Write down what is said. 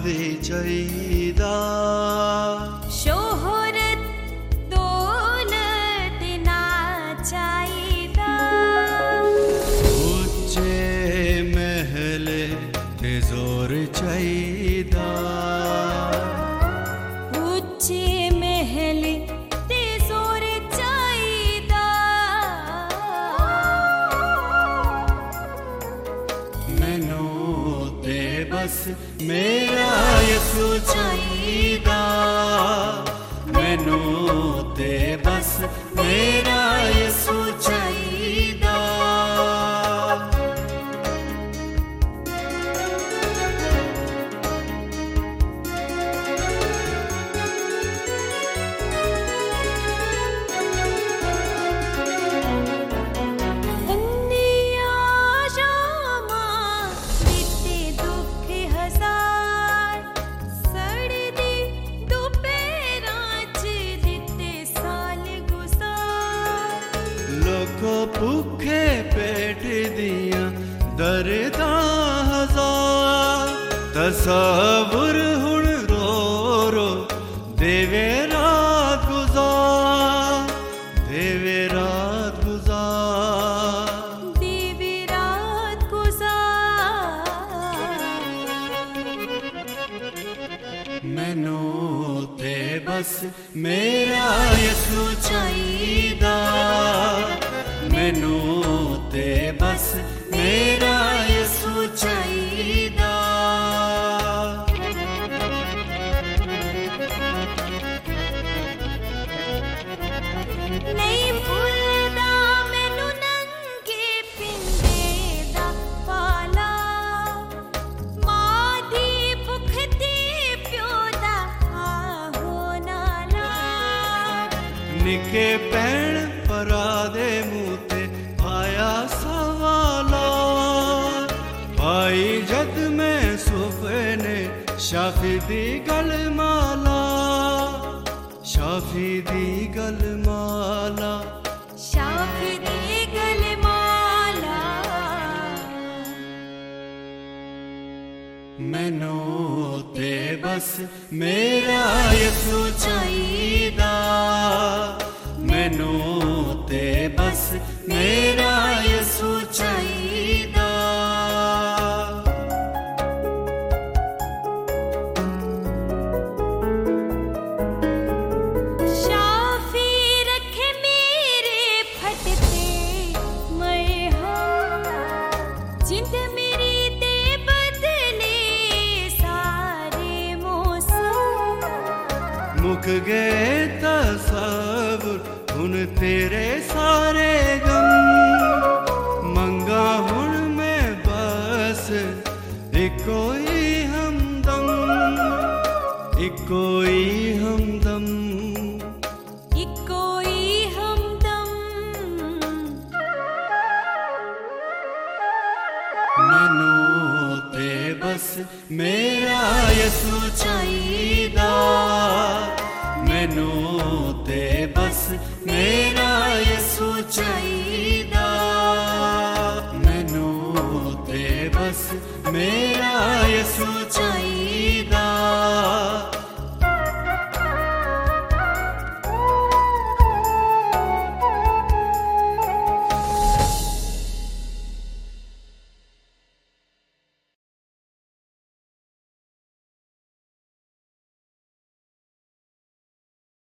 दी चाहिदा। शोहरत दौलत ना चाहिदा। ऊंचे महल ते जोर चाहिदा। ऊंचे महल ते जोर चाहिदा। मैनू ते बस मेरा यसू चाहिदा। मैनू ते बस मेरा यसू चाहिदा। भूखे पेट दिया दर्दा हजार। तसव्वुर हुण रो रो देवे रात गुजार। देवे रात गुजार। देवे रात गुजार। मैनू ते बस मेरा यसू चाहिदा। मैनू ते बस मेरा यसू चाहिदा। नहीं भुलदा मैनू नंगे पिंडे दा पाला। मां दी भुख ते प्यो दा आहो नाला। निके भैण भरा दे मुंह ते आया सवाला। भाई जद मैं सुफने शाफी दी गल माला। शाफी दी गल माला। शाफी दी गल माला। मैनू ते बस मेरा यसू चाहिदा। मैनू ते बस मेरा यसू चाहिदा। शाफी रखे मेरे फटते मरहम। जिंद मेरी दे बदले सारे मौसम। मुक गए तसव्वुर हुण तेरे सारे गम। मंगा हुण मैं बस इको ही हमदम। इको ही हमदम। इको ही हमदम। मैनू ते बस मेरा यसू चाहिदा। मैनू ते बस मेरा यसू चाहिदा। मैनू ते बस मेरा यसू चाहिदा।